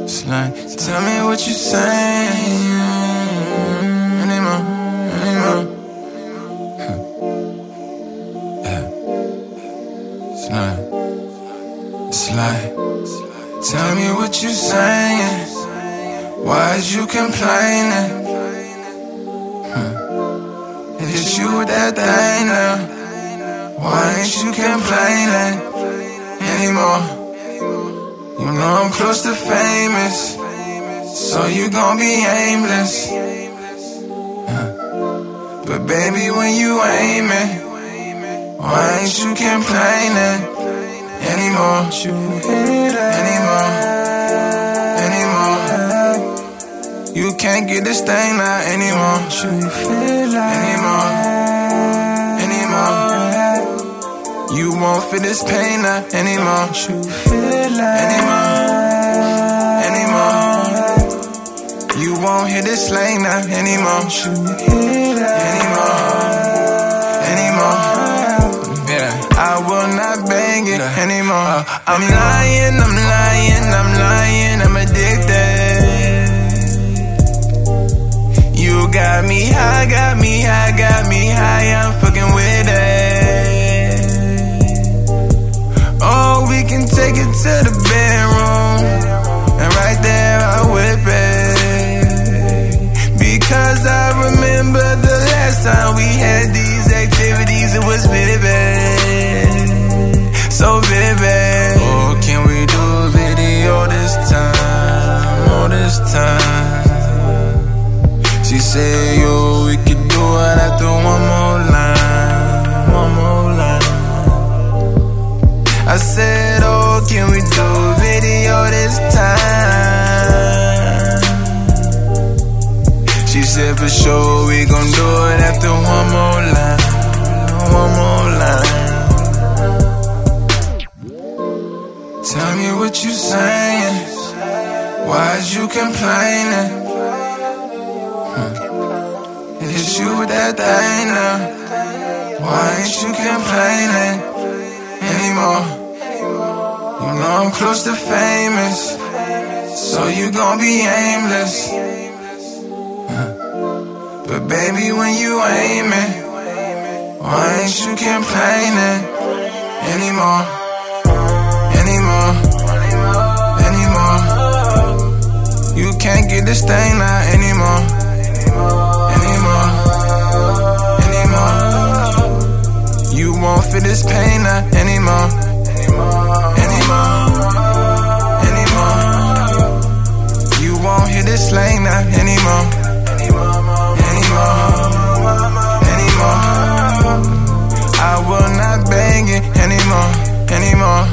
It's like, tell me what you saying. Anymore. Yeah. It's like, tell me what you saying. Why is you complaining? It's you with that thing now. Why ain't you complaining anymore? You know I'm close to famous, so you gon' be aimless. But baby, when you aiming, why ain't you complaining anymore? You can't get this thing out anymore. You won't feel this pain out anymore. You won't hear this slang out anymore. Yeah, I will not bang it anymore. I'm lying, I'm addicted. You got me high, I'm fucking with it. Oh, we can take it to the bedroom, and right there I whip it. Because I remember the last time we had these activities, it was vivid, so vivid. Oh, can we do a video this time? She said, yo, we could do it after one more line. I said, oh, can we do a video this time? She said, for sure, we gon' do it after one more line. Tell me what you saying. Why is you complaining? It's you with that thing now. Why ain't you complaining anymore? You know I'm close to famous, so you gon' be aimless. But baby, when you aiming, why ain't you complaining anymore? You can't get this thing out anymore. You won't feel this pain out anymore. You won't hear this slang out anymore. I will not bang it anymore.